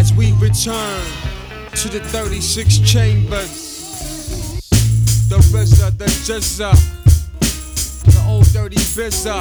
as we return to the 36 chambers. The RZA, the Jizza, the old dirty Bizza,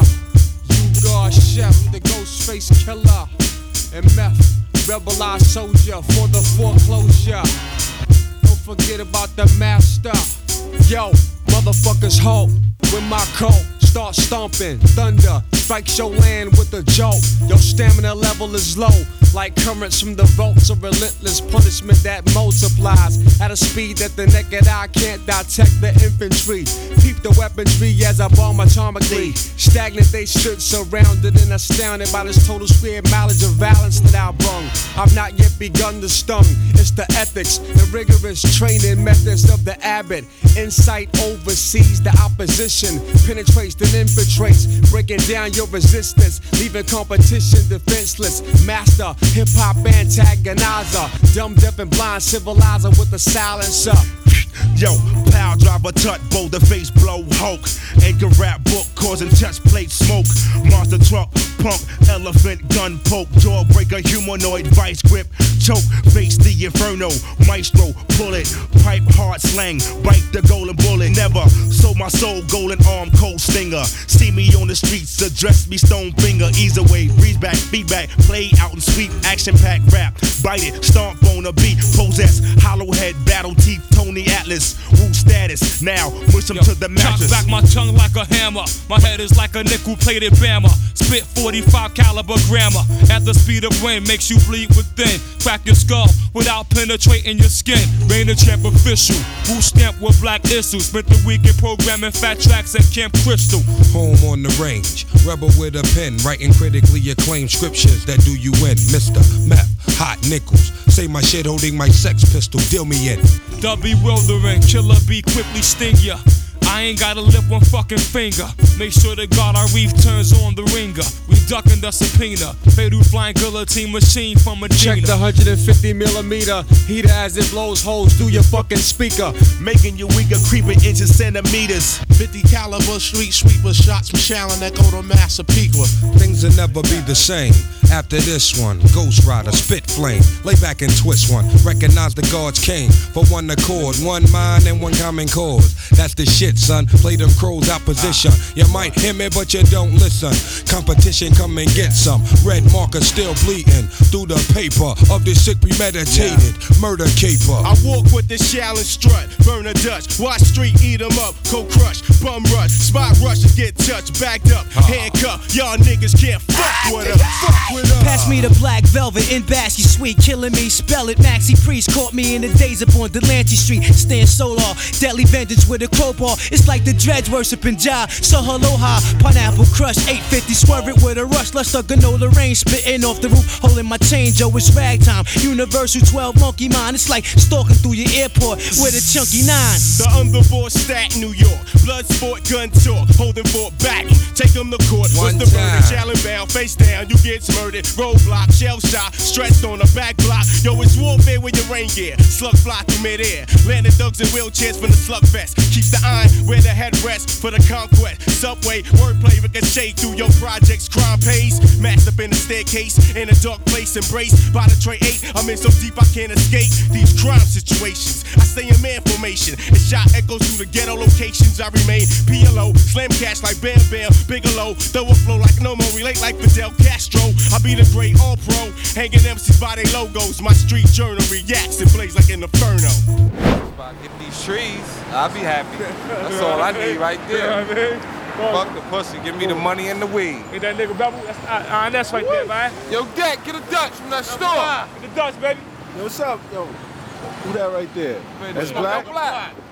Ugar Chef, the Ghostface Killer, and Meth, rebelized soldier for the foreclosure. Don't forget about the master. Yo, motherfuckers hope with my coat. Start stomping, thunder strikes your land with a jolt. Your stamina level is low, like currents from the vaults of relentless punishment that multiplies at a speed that the naked eye can't detect the infantry. Peep the weaponry as I bomb atomically. Stagnant they stood, surrounded and astounded by this total sheer mileage of violence that I brung. I've not yet begun to stung. It's the ethics and rigorous training methods of the abbot. Insight oversees the opposition, penetrates then infiltrates, breaking down your resistance, leaving competition defenseless. Master, hip-hop antagonizer, dumb, deaf, and blind civilizer with a silencer. Yo, pile driver, tut, boulder face, blow, Hulk. Anchor rap book, causing chest plate smoke. Monster truck, punk, elephant, gun poke. Jawbreaker, humanoid, vice grip, choke. Face the inferno, maestro, pull it. Pipe, hard slang, bite the golden bullet. Never sold my soul, golden arm, cold stinger. See me on the streets, address me stone finger. Ease away, breeze back, feedback, play out and sweep. Action pack rap, bite it, stomp on a beat. Possess, hollow head, battle teeth, Tony Atlas. Woo status, now push him to the mattress. Back my tongue like a hammer. My head is like a nickel-plated bama. Spit 45 caliber grammar. At the speed of rain, makes you bleed within. Crack your skull without penetrating your skin. Rain the champ official. Who stamped with black issues. Spent the weekend programming fat tracks at Camp Crystal. Home on the range, rebel with a pen, writing critically acclaimed scriptures that do you in. Mr. Meth, hot nickels. Say my shit holding my sex pistol, deal me in. The bewildering killer bee quickly sting ya. I ain't gotta lift one fucking finger. Make sure the God I reef turns on the ringer. We ducking the subpoena. Fatal flying guillotine machine from Medina. Check the 150 millimeter heater as it blows holes through your fucking speaker. Making you weaker, creeping into centimeters. 50 caliber street sweeper shots from Shallon that go to Massapequa. Things will never be the same after this one. Ghost Rider, spit flame, lay back and twist one. Recognize the gods came for one accord, one mind and one common cause. That's the shit, son. Play them crows out position. You might hear me, but you don't listen. Competition, come and get some. Red marker still bleeding through the paper of this sick premeditated murder caper. I walk with the Shallon strut, burn a Dutch. Watch street, eat 'em up, cold crush, bum rush, spot rush, get touched, backed up, handcuffed. Y'all niggas can't fuck with us. Pass me the black velvet in basket sweet, killing me, spell it. Maxi Priest caught me in the days upon Delancey Street. Stand solar, deadly vengeance with a crowbar. It's like the dreads worshiping Jah. So aloha, pineapple crush, 850, swerve it with a rush. Luster granola rain, spitting off the roof, holding my chain, Joe. It's ragtime. Universal 12 monkey mind. It's like stalking through your airport with a chunky 9. The underboard stat, New York. Blood sport, gun talk, holding for back. Take 'em to court. One What's the time. verdict? Shallon bound, face down, you get murdered. Roadblock, shell shot, stretched on the back block. Yo, it's warfare with your rain gear. Slug fly through midair. Landing thugs in wheelchairs from the slug fest. Keep the iron where the head rests for the conquest. Subway, wordplay ricochet through your projects. Crime pays. Masked up in the staircase. In a dark place, embraced by the tray 8. I'm in so deep I can't escape these crime situations. I stay in man formation. And shot echoes through the ghetto locations. I remain PLO. Slam cash like Bam Bam. Bigelow. Throw a flow like no more. Relate like Fidel Castro. I be the great all pro. Hanging MCs by their logos. My street journal reacts and blaze like an inferno. If I get these trees, I'll be happy. That's all I need right there. You know what I mean? Fuck the pussy, give me the money and the weed. Ain't that nigga Rebel? That's right there, man. Yo, Dak, get a Dutch from that store. The Dutch, baby. Yo, what's up? Yo, who that right there? That's Black? Black.